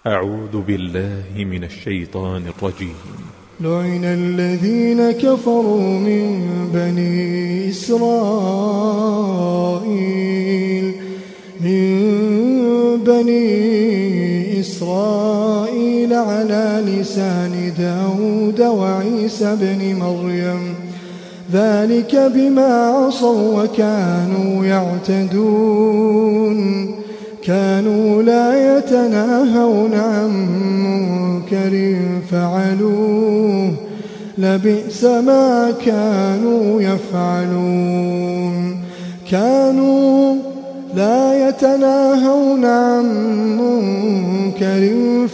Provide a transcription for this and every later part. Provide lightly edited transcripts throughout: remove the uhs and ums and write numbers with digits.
أعوذ بالله من الشيطان الرجيم. لعن الذين كفروا من بني إسرائيل على لسان داود وعيسى بن مريم، ذلك بما عصوا وكانوا يعتدون. كانوا لا يتناهون عن منكر فعلوه، لبئس ما كانوا يفعلون. كانوا لا يتناهون عن منكر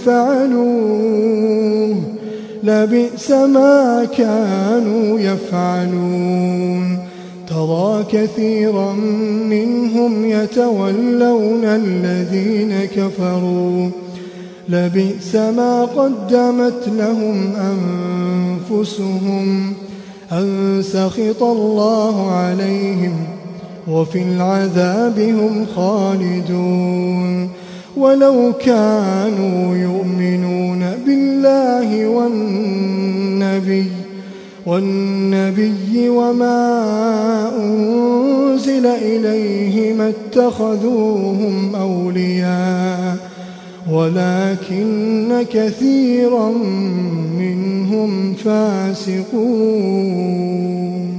فعلوه، لبئس ما كانوا يفعلون. ترى كثيرا منهم يتولون الذين كفروا، لبئس ما قدمت لهم أنفسهم، أن سخط الله عليهم وفي العذاب هم خالدون. ولو كانوا يؤمنون بالله والنبي وما أنزل إليه ما اتخذوهم أولياء ولكن كثيرا منهم فاسقون.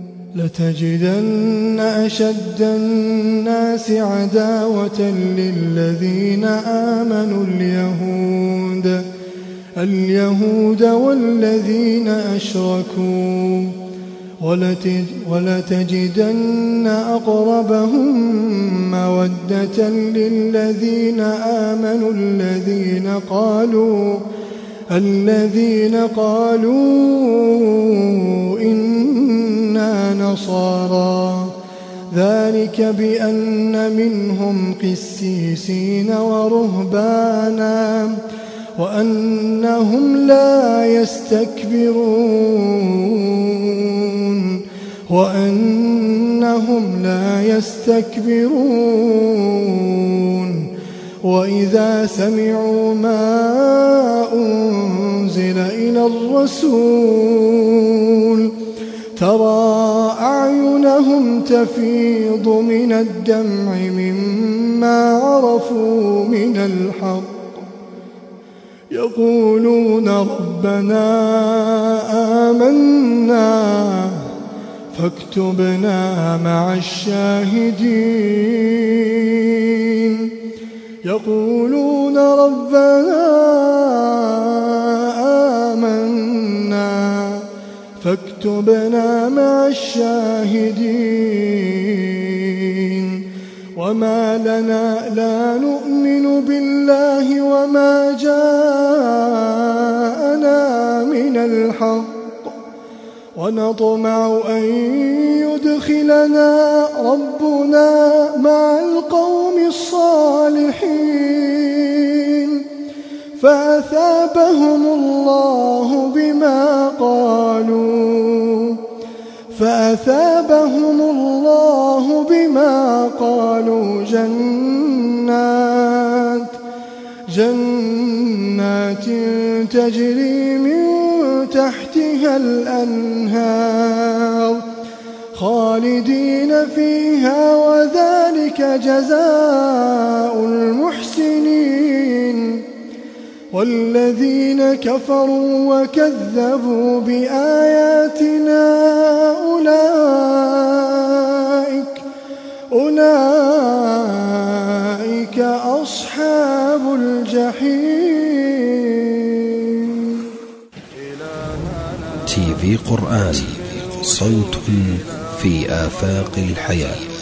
لتجدن أشد الناس عداوة للذين آمنوا اليهود والذين أشركوا، ولتجدن أقربهم مودة للذين آمنوا الذين قالوا إنا نصارى، ذلك بأن منهم قسيسين ورهبانا وأنهم لا يستكبرون. وإذا سمعوا ما أنزل إلى الرسول ترى أعينهم تفيض من الدمع مما عرفوا من الحق، يقولون ربنا آمنا فاكتبنا مع الشاهدين. يقولون ربنا آمنا فاكتبنا مع الشاهدين. وما لنا لا نؤمن بالله وما جاءنا من الحق ونطمع أن يدخلنا ربنا مع القوم الصالحين، فأثابهم الله بما قالوا جنات تجري من تحتها الأنهار خالدين فيها، وذلك جزاء المحسنين. والذين كفروا وكذبوا بآياتنا أولئك أصحاب الجحيم. TV قرآن، صوت في آفاق الحياة.